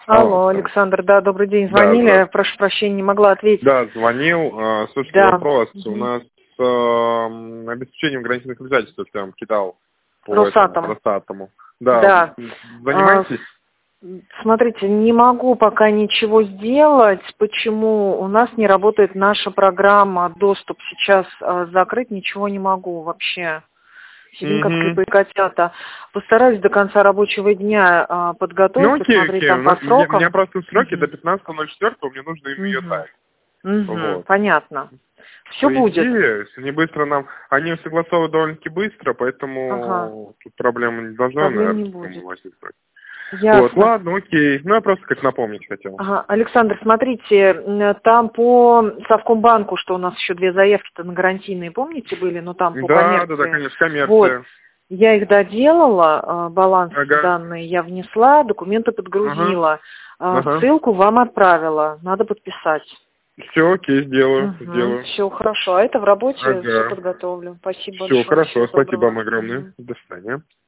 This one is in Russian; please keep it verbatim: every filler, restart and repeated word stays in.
Алло, Александр, да, добрый день, звонили, да, да. Прошу прощения, не могла ответить. Да, звонил. Слушайте, да. Вопрос. Угу. У нас с э, обеспечением граничных обязательств я вам кидал по Росатом. Этому, Росатому. Да, да. Занимаетесь? А, смотрите, не могу пока ничего сделать. Почему? У нас не работает наша программа, доступ сейчас э, закрыть, ничего не могу вообще. Сидим как слепые котята. Постараюсь до конца рабочего дня а, подготовить, ну, окей, посмотреть окей. там У по нас, срокам. У меня просто сроки угу. до пятнадцатого ноль четвёртого, мне нужно им ее угу. дать. Угу. Вот. Понятно. Все По будет. идее, если не быстро нам... Они согласовывают довольно-таки быстро, поэтому ага. тут проблема не должна, Проблем наверное, не будет. возникнуть. Ясно. Вот, ладно, окей. Ну, я просто как напомнить хотел. Ага. Александр, смотрите, там по Совкомбанку, что у нас еще две заявки-то на гарантийные, помните, были? Ну, там по да, коммерции. Да, да, конечно, коммерция. Вот. Я их доделала, баланс ага. данные я внесла, документы подгрузила. Ага. Ага. Ссылку вам отправила, надо подписать. Все, окей, сделаю, угу. сделаю. Все, хорошо. А это в работе, ага. все подготовлю. Спасибо Все, большое. хорошо, Всего спасибо доброго. вам огромное. Угу. До свидания.